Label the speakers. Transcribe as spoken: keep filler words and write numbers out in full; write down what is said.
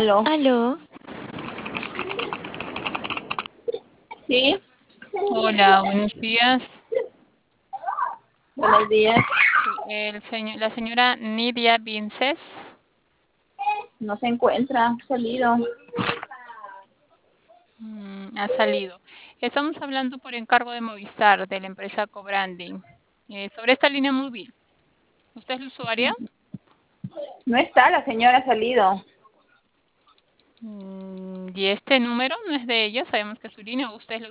Speaker 1: Aló.
Speaker 2: Aló,
Speaker 1: Sí,
Speaker 3: Hola, buenos días.
Speaker 1: buenos días.
Speaker 3: Sí, el señor, la señora Nidia Vinces
Speaker 1: No se encuentra, salido.
Speaker 3: mm, ha salido. Estamos hablando por encargo de Movistar, de la empresa Cobranding, eh, sobre esta línea móvil. ¿Usted es la usuaria?
Speaker 1: No está, la señora ha salido.
Speaker 3: Mm, ¿y este número no es de ella? Sabemos que es su línea, ¿o usted es la